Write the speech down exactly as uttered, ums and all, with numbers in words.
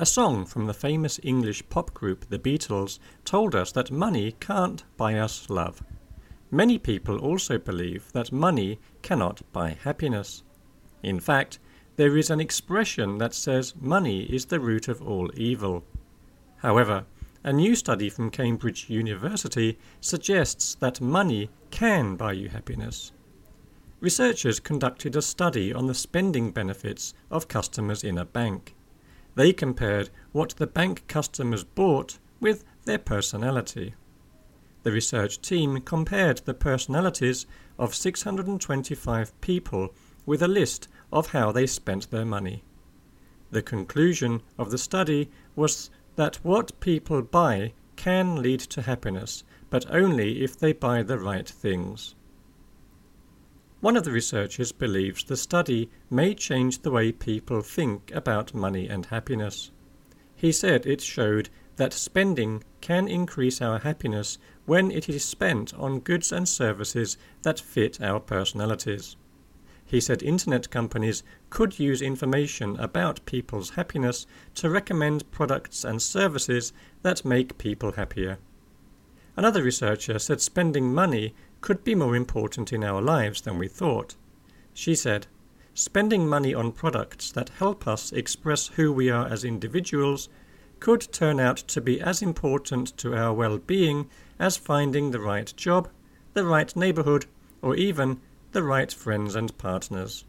A song from the famous English pop group The Beatles told us that money can't buy us love. Many people also believe that money cannot buy happiness. In fact, there is an expression that says money is the root of all evil. However, a new study from Cambridge University suggests that money can buy you happiness. Researchers conducted a study on the spending benefits of customers in a bank. They compared what the bank customers bought with their personality. The research team compared the personalities of six hundred twenty-five people with a list of how they spent their money. The conclusion of the study was that what people buy can lead to happiness, but only if they buy the right things. One of the researchers believes the study may change the way people think about money and happiness. He said it showed that spending can increase our happiness when it is spent on goods and services that fit our personalities. He said internet companies could use information about people's happiness to recommend products and services that make people happier. Another researcher said spending money could be more important in our lives than we thought. She said, spending money on products that help us express who we are as individuals could turn out to be as important to our well-being as finding the right job, the right neighborhood, or even the right friends and partners.